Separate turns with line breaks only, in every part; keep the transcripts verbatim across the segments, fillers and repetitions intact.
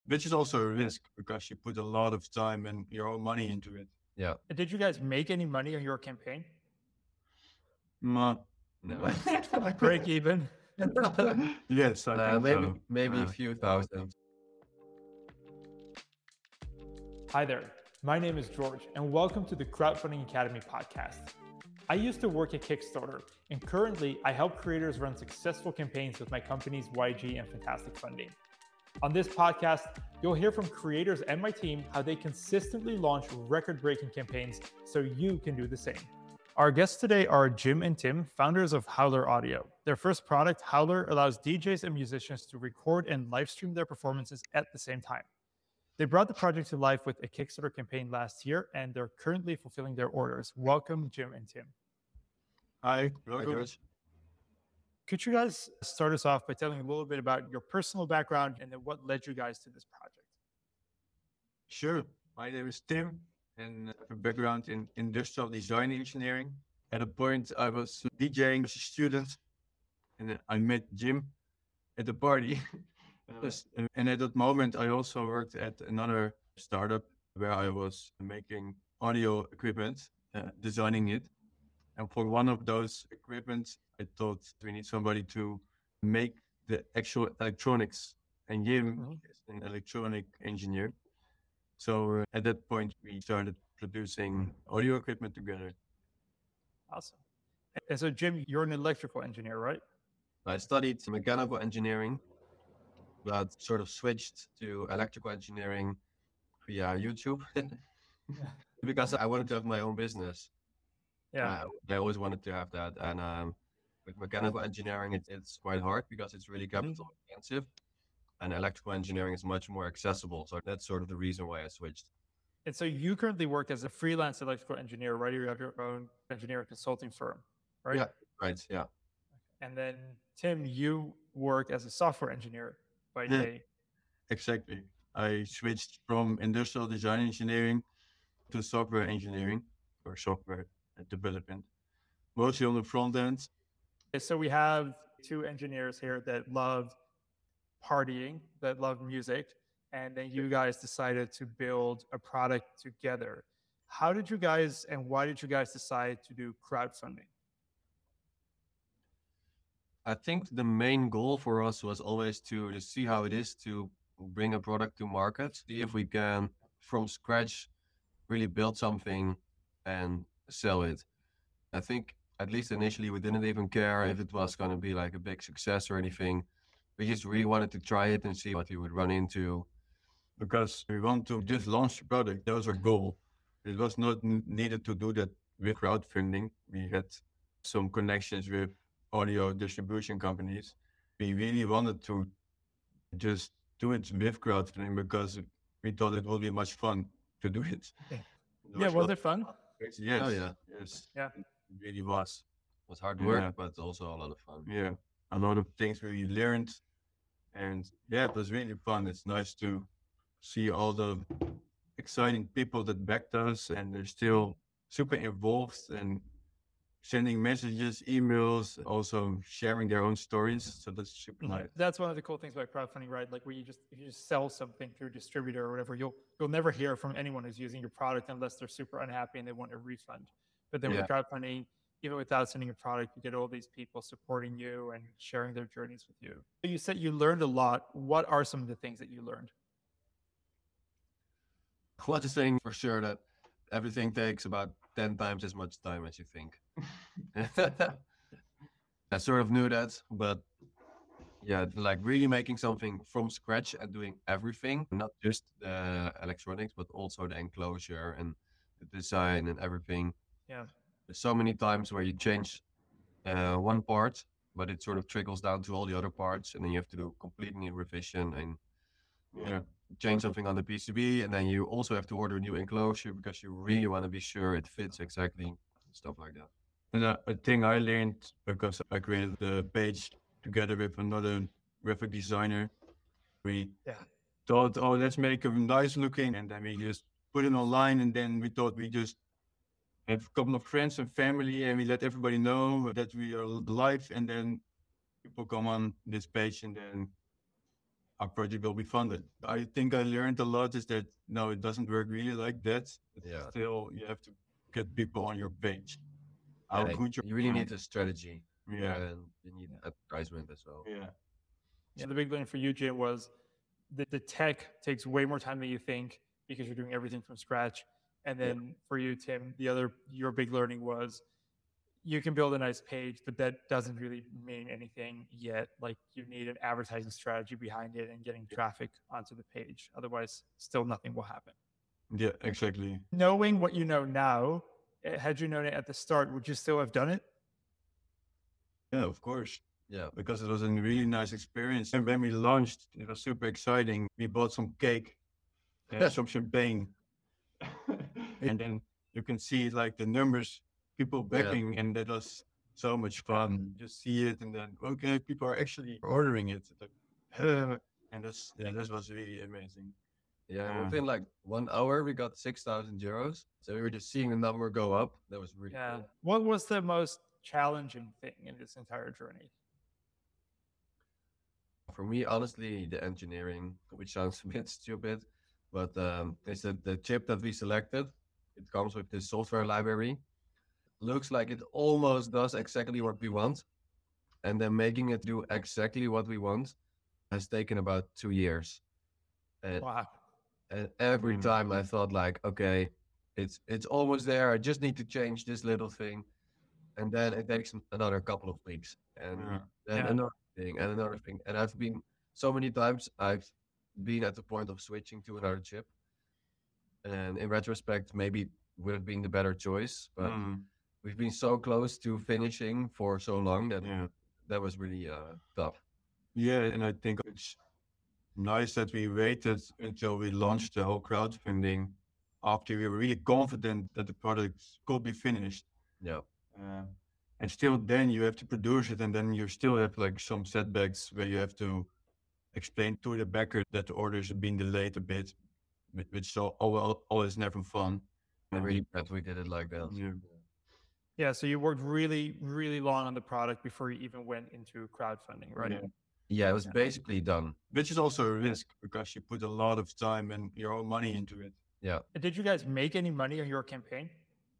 which is also a risk because you put a lot of time and your own money into it.
Yeah.
Did you guys make any money on your campaign?
No.
No.
Break even?
Yes, I
Uh,
think
maybe
so.
maybe
Uh,
a few thousand.
Hi there, my name is George, and welcome to the Crowdfunding Academy podcast. I used to work at Kickstarter, and currently I help creators run successful campaigns with my companies Y G and Fantastic Funding. On this podcast, you'll hear from creators and my team how they consistently launch record-breaking campaigns so you can do the same. Our guests today are Jim and Tim, founders of Howler Audio. Their first product, Howler, allows D Js and musicians to record and live stream their performances at the same time. They brought the project to life with a Kickstarter campaign last year, and they're currently fulfilling their orders. Welcome, Jim and Tim.
Hi,
Hi, George.
Could you guys start us off by telling a little bit about your personal background and then what led you guys to this project?
Sure. My name is Tim, and I have a background in industrial design engineering. At a point, I was DJing as a student, and then I met Jim at a party. Yes, and at that moment, I also worked at another startup where I was making audio equipment, uh, designing it. And for one of those equipment, I thought we need somebody to make the actual electronics. And Jim
Mhm.
is an electronic engineer. So uh, at that point, we started producing audio equipment together.
Awesome. And so, Jim, you're an electrical engineer, right?
I studied mechanical engineering, but sort of switched to electrical engineering via YouTube because I wanted to have my own business.
Yeah.
Uh, I always wanted to have that. And um, with mechanical engineering, it, it's quite hard because it's really capital intensive. And electrical engineering is much more accessible. So that's sort of the reason why I switched.
And so you currently work as a freelance electrical engineer, right? You have your own engineering consulting firm, right?
Yeah, right. Yeah.
And then, Tim, you work as a software engineer by
Yeah.
day.
Exactly. I switched from industrial design engineering to software engineering or software development, mostly on the front end.
Okay, so we have two engineers here that love partying, that love music, and then you guys decided to build a product together. How did you guys and why did you guys decide to do crowdfunding?
I think the main goal for us was always to, to see how it is to bring a product to market, see if we can, from scratch, really build something and sell it. I think, at least initially, we didn't even care if it was going to be like a big success or anything. We just really wanted to try it and see what we would run into.
Because we want to just launch the product. That was our goal. It was not n- needed to do that with crowdfunding. We had some connections with audio distribution companies. We really wanted to just do it with crowdfunding because we thought it would be much fun to do it.
Yeah.
There
Yeah,
was a
was
lot
it fun?
of- Yes.
Oh, yeah.
Yes.
Yeah.
It really was.
It was hard work,
Yeah.
but also a lot of fun.
Yeah. A lot of things we learned. And yeah, it was really fun. It's nice to see all the exciting people that backed us and they're still super involved and sending messages, emails, also sharing their own stories. So that's super nice.
That's one of the cool things about crowdfunding, right? Like where you just if you just sell something through a distributor or whatever, you'll you'll never hear from anyone who's using your product unless they're super unhappy and they want a refund. But then
Yeah.
with crowdfunding, even without sending a product, you get all these people supporting you and sharing their journeys with you. You said you learned a lot. What are some of the things that you learned?
One thing for sure that everything takes about ten times as much time as you think. I sort of knew that, but yeah, like really making something from scratch and doing everything, not just the electronics, but also the enclosure and the design and everything.
Yeah.
There's so many times where you change uh, one part, but it sort of trickles down to all the other parts, and then you have to do complete new revision and
Yeah.
change something on the P C B, and then you also have to order a new enclosure because you really want to be sure it fits exactly, stuff like that.
And uh, a thing I learned because I created the page together with another graphic designer. We
Yeah.
thought, oh, let's make it nice looking. And then we just put it online. And then we thought we just have a couple of friends and family and we let everybody know that we are live. And then people come on this page and then our project will be funded. I think I learned a lot is that no, it doesn't work really like that. It's
Yeah.
Still, you have to get people on your page. How
Yeah,
good
you really need a strategy.
Yeah.
And you need advertisement as well.
Yeah.
So the big learning for you, Jim, was that the tech takes way more time than you think because you're doing everything from scratch. And then yeah. for you, Tim, the other your big learning was you can build a nice page, but that doesn't really mean anything yet. Like you need an advertising strategy behind it and getting traffic onto the page. Otherwise, still nothing will happen.
Yeah, exactly.
Knowing what you know now, had you known it at the start, would you still have done it?
Yeah, of course.
Yeah,
because it was a really nice experience. And when we launched, it was super exciting. We bought some cake and some champagne. And then you can see like the numbers, people backing, yeah. and that was so much fun. Just see it, and then okay, people are actually ordering it. Like, uh, and that's yeah, this was really amazing.
Yeah, uh, within like one hour, we got six thousand euros. So we were just seeing the number go up. That was really
yeah.
cool.
What was the most challenging thing in this entire journey?
For me, honestly, the engineering, which sounds a bit stupid, but um, it's that the chip that we selected. It comes with this software library. Looks like it almost does exactly what we want. And then making it do exactly what we want has taken about two years. And,
wow.
And every time I thought like, okay, it's it's almost there. I just need to change this little thing. And then it takes another couple of weeks. And
yeah.
then
Yeah.
another thing and another thing. And I've been, so many times I've been at the point of switching to another chip. And in retrospect, maybe would have been the better choice, but
mm.
we've been so close to finishing for so long that
yeah.
that was really uh, tough.
Yeah, and I think it's nice that we waited until we launched the whole crowdfunding after we were really confident that the product could be finished.
Yeah.
Uh, and still then you have to produce it, and then you still have like some setbacks where you have to explain to the backer that the orders have been delayed a bit. Which is always never fun.
I'm really glad we did it like that.
Yeah.
yeah, so you worked really, really long on the product before you even went into crowdfunding, right?
Yeah,
yeah it was basically done.
Which is also a risk because you put a lot of time and your own money into it.
Yeah.
Did you guys make any money on your campaign?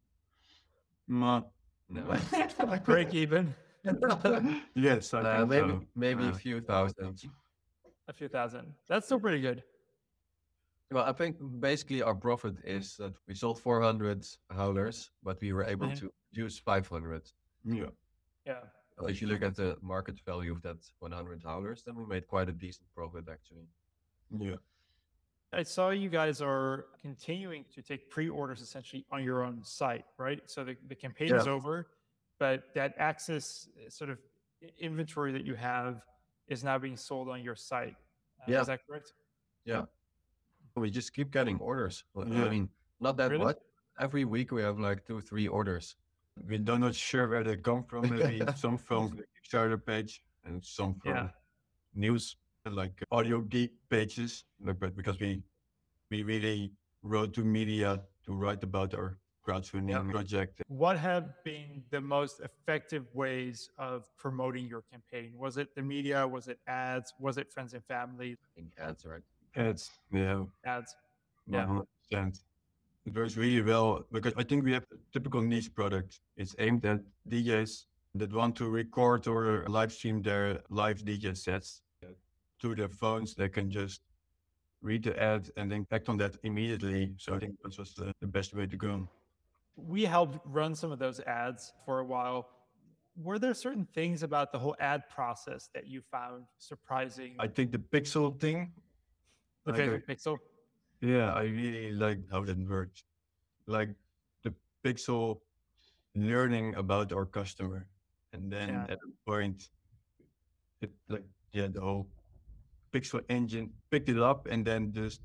Ma-
no.
Break even?
yes, I
uh,
think
maybe,
so.
maybe
uh,
a few thousand.
A few thousand. That's still pretty good.
Well, I think basically our profit is that we sold four hundred howlers, but we were able
mm-hmm.
to use five hundred.
Yeah.
Yeah.
So if you look at the market value of that one hundred howlers, then we made quite a decent profit actually.
Yeah.
I saw you guys are continuing to take pre-orders essentially on your own site, right? So the, the campaign
yeah.
is over, but that access sort of inventory that you have is now being sold on your site. Uh,
yeah.
Is that correct?
Yeah. We just keep getting orders.
Yeah.
I mean, not that
really?
much. Every week we have like two, three orders.
We're not sure where they come from. Maybe some from the Kickstarter page and some from
yeah.
news, like audio geek pages. But because we we really wrote to media to write about our crowdfunding yeah. project.
What have been the most effective ways of promoting your campaign? Was it the media? Was it ads? Was it friends and family?
I think ads, right?
Ads, yeah.
Ads.
Yeah. one hundred percent. It works really well because I think we have a typical niche product. It's aimed at D Js that want to record or live stream their live D J sets to their phones. They can just read the ad and then act on that immediately. So I think that was the, the best way to go.
We helped run some of those ads for a while. Were there certain things about the whole ad process that you found surprising?
I think the pixel thing.
The favorite like, pixel?
Yeah, I really like how that works. Like the pixel learning about our customer. And then yeah. at a point, it like, yeah, the whole pixel engine picked it up and then just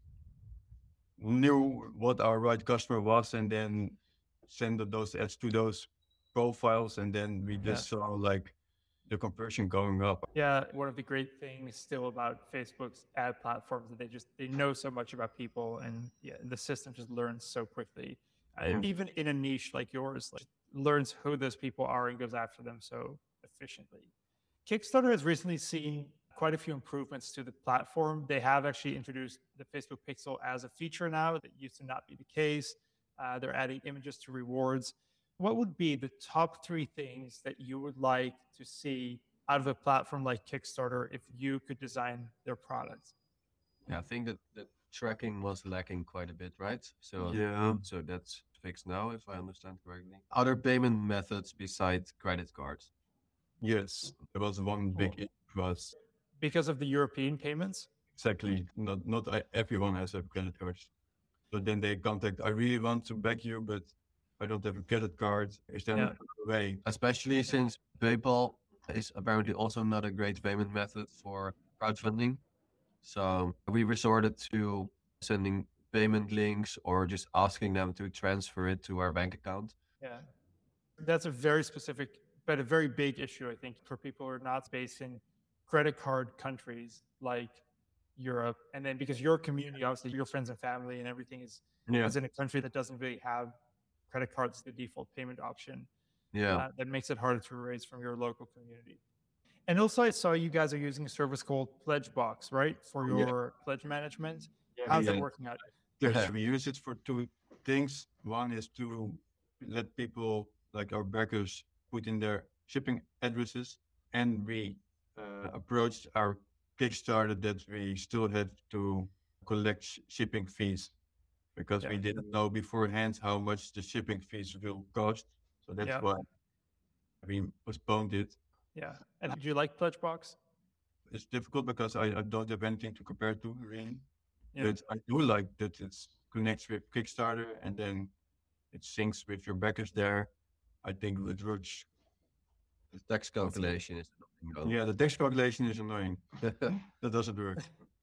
knew what our right customer was and then send those ads to those profiles. And then we just yeah. saw like the conversion going up.
Yeah, one of the great things still about Facebook's ad platforms that they just they know so much about people, and yeah, the system just learns so quickly. Uh, even in a niche like yours, like, learns who those people are and goes after them so efficiently. Kickstarter has recently seen quite a few improvements to the platform. They have actually introduced the Facebook Pixel as a feature now. That used to not be the case. Uh, they're adding images to rewards. What would be the top three things that you would like to see out of a platform like Kickstarter if you could design their products?
Yeah, I think that the tracking was lacking quite a bit, right? So
Yeah.
so that's fixed now, if I understand correctly. Other payment methods besides credit cards.
Yes. There was one big issue for us.
Because of the European payments?
Exactly. Not not e- everyone has a credit card. So then they contact, I really want to back you, but I don't have a credit card. Is there
Yeah.
another way?
Especially since PayPal is apparently also not a great payment method for crowdfunding. So we resorted to sending payment links or just asking them to transfer it to our bank account.
Yeah. That's a very specific, but a very big issue, I think, for people who are not based in credit card countries like Europe. And then because your community, obviously your friends and family and everything is,
Yeah.
is in a country that doesn't really have credit cards as the default payment option.
Yeah.
Uh, that makes it harder to raise from your local community. And also, I saw you guys are using a service called Pledgebox, right? For
Yeah.
your pledge management.
Yeah,
How's
we,
it
uh,
working out?
Yes,
Yeah.
we use it for two things. One is to let people, like our backers, put in their shipping addresses, and we uh, approached our Kickstarter that we still had to collect sh- shipping fees because we
Yeah.
didn't know beforehand how much the shipping fees will cost. So that's
Yeah.
why we postponed it.
Yeah. And do you like Pledgebox?
It's difficult because I, I don't have anything to compare to, really.
Yeah.
But I do like that it connects with Kickstarter and then it syncs with your backers there. I think it works.
The tax calculation is annoying.
Yeah, the tax calculation is annoying. That doesn't work.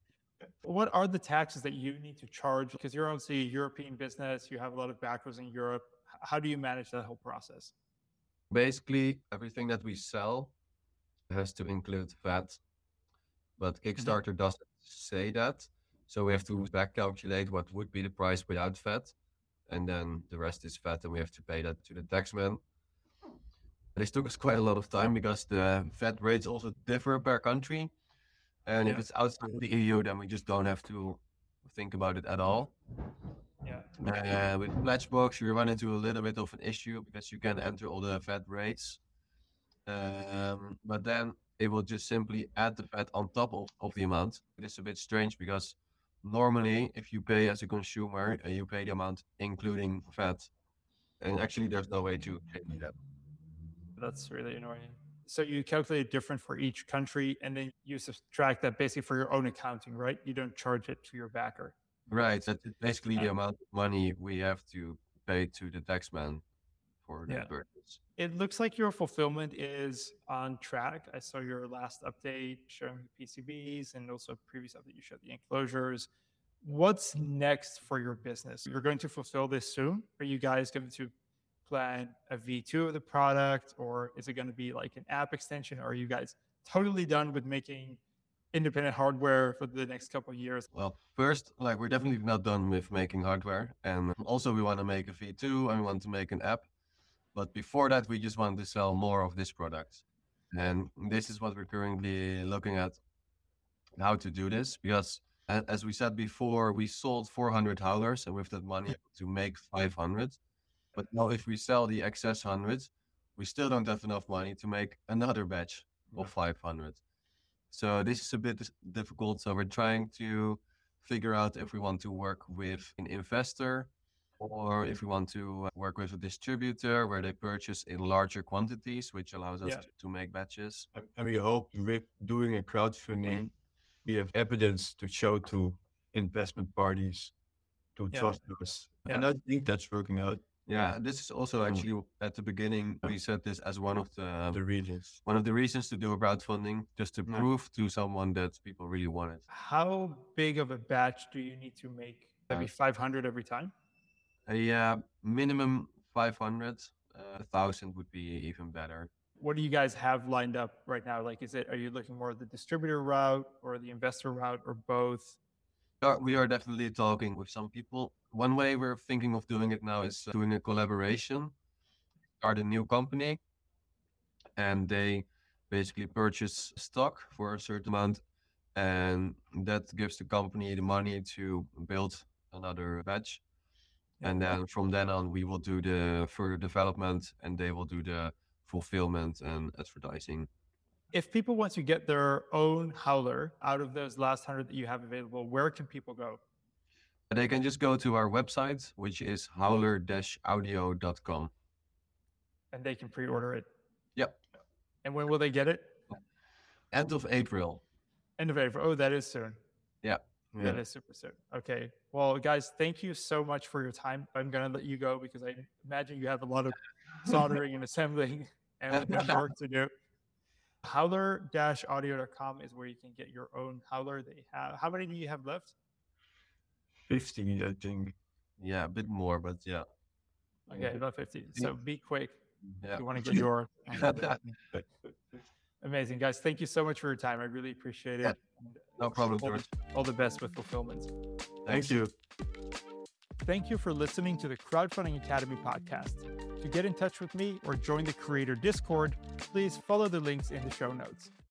What are the taxes that you need to charge? Because you're obviously a European business, you have a lot of backers in Europe. H- How do you manage that whole process?
Basically, everything that we sell has to include V A T, but Kickstarter doesn't say that. So we have to back calculate what would be the price without V A T. And then the rest is V A T, and we have to pay that to the taxman. This took us quite a lot of time because the V A T rates also differ per country. And if
Yeah.
it's outside the E U, then we just don't have to think about it at all.
Yeah.
Uh, with Pledgebox, you run into a little bit of an issue because you can enter all the V A T rates. Um, but then it will just simply add the V A T on top of, of the amount. It is a bit strange because normally if you pay as a consumer, uh, you pay the amount including V A T. And actually there's no way to change that.
That's really annoying. So you calculate it different for each country and then you subtract that basically for your own accounting, right? You don't charge it to your backer.
Right. That's basically the
Yeah.
amount of money we have to pay to the taxman for the
Yeah.
purchase.
It looks like your fulfillment is on track. I saw your last update showing the P C Bs and also a previous update you showed the enclosures. What's next for your business? You're going to fulfill this soon? Are you guys going to plan a V two of the product, or is it going to be like an app extension? Or are you guys totally done with making independent hardware for the next couple of years?
Well, first, like we're definitely not done with making hardware. And also we want to make a V two and we want to make an app. But before that, we just want to sell more of this product. And this is what we're currently looking at, how to do this. Because a- as we said before, we sold four hundred howlers and with that money to make five hundred. But now if we sell the excess hundreds, we still don't have enough money to make another batch of five hundred. So this is a bit dis- difficult. So we're trying to figure out if we want to work with an investor or if we want to uh, work with a distributor where they purchase in larger quantities, which allows us
Yeah.
to, to make batches.
And- And we hope with doing a crowdfunding, we have evidence to show to investment parties to
Yeah.
trust us. And
Yeah.
I think that's working out.
Yeah, this is also actually at the beginning, we said this as one of the
The reasons.
one of the reasons to do a crowdfunding, just to
Yeah.
prove to someone that people really want it.
How big of a batch do you need to make? Maybe five hundred every time?
Uh, yeah, minimum five hundred. Uh, a thousand would be even better.
What do you guys have lined up right now? Like, is it, are you looking more at the distributor route or the investor route or both?
We are- We are definitely talking with some people. One way we're thinking of doing it now is uh, doing a collaboration, start a new company, and they basically purchase stock for a certain amount, and that gives the company the money to build another batch. And then from then on, we will do the further development, and they will do the fulfillment and advertising.
If people want to get their own howler out of those last hundred that you have available, where can people go?
They can just go to our website, which is howler dash audio dot com.
And they can pre-order it.
Yep.
And when will they get it?
End of April.
End of April. Oh, that is soon.
Yeah.
That is super soon. Okay. Well, guys, thank you so much for your time. I'm going to let you go because I imagine you have a lot of soldering and assembling and work to do. howler dash audio dot com is where you can get your own howler. They have. How many do you have left?
fifty, I think.
Yeah, a bit more, but yeah.
Okay, about fifty. So be quick
Yeah.
if you want to get your. Amazing, guys. Thank you so much for your time. I really appreciate it.
Yeah. No problem,
all,
George.
all the best with fulfillment.
Thank you.
Thank you for listening to the Crowdfunding Academy podcast. To get in touch with me or join the Creator Discord, please follow the links in the show notes.